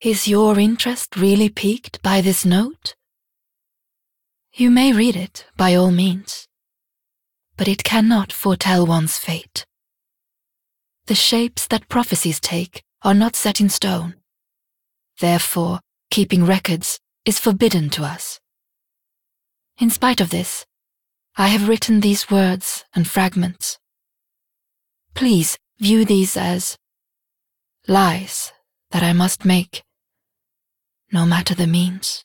Is your interest really piqued by this note? You may read it by all means, but it cannot foretell one's fate. The shapes that prophecies take are not set in stone. Therefore, keeping records is forbidden to us. In spite of this, I have written these words and fragments. Please view these as lies that I must make, no matter the means.